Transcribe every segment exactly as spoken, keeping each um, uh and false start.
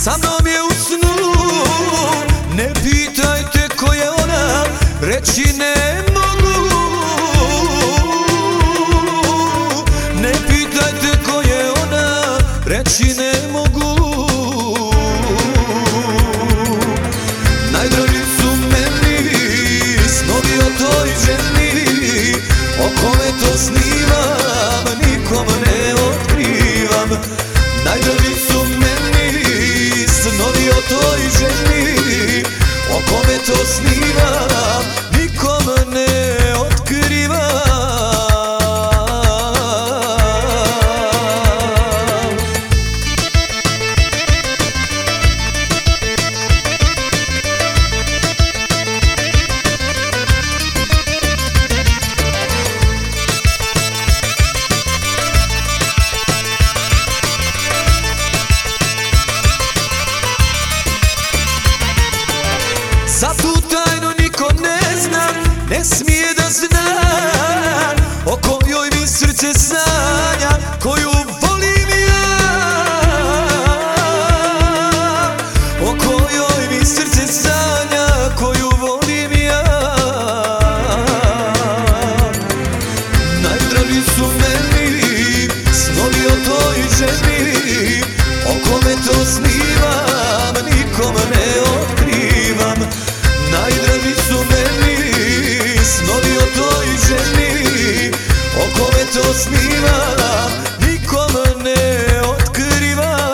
Sa mnom je u snu, ne pitajte ko je ona, reći ne mogu. Ne pitajte ko je ona, reći ne mogu. Najdraži su meni snovi o toj ženi, o kome to snivam, nikom ne otkrivam. Najdraži su meni snovi o toj ženi, o kome to snivam, nikom ne otkrivam. Za tu tajnu niko ne zna, ne smije da zna, o kojoj mi srce sanja, koju volim ja. O kojoj mi srce sanja, koju volim ja. Najdraži su meni snovi o toj ženi, o kome to snivam, nikom ne otkrivam. Najdraži su meni snovi o toj ženi, o kome to snivam, nikom ne otkrivam.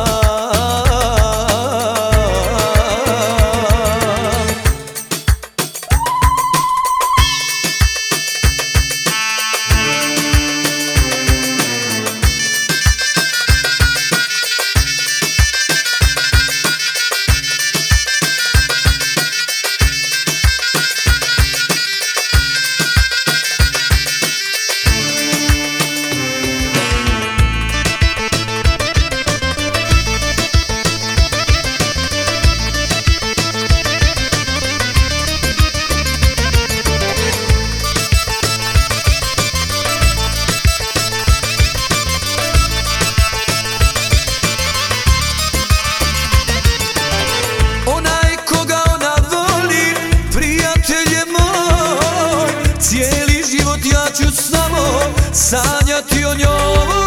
Cijeli život ja ću samo sanjati o njoj.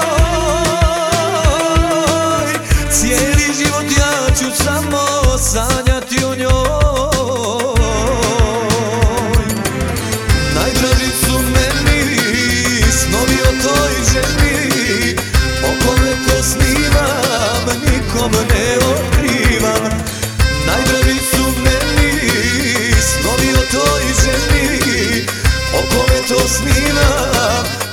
Cijeli život ja ću samo sanjati o njoj. Najdraži su meni snovi o toj ženi, o kome to snivam, nikom ne otkrivam. Najdraži su meni snovi o toj ženi, o kome to snivam,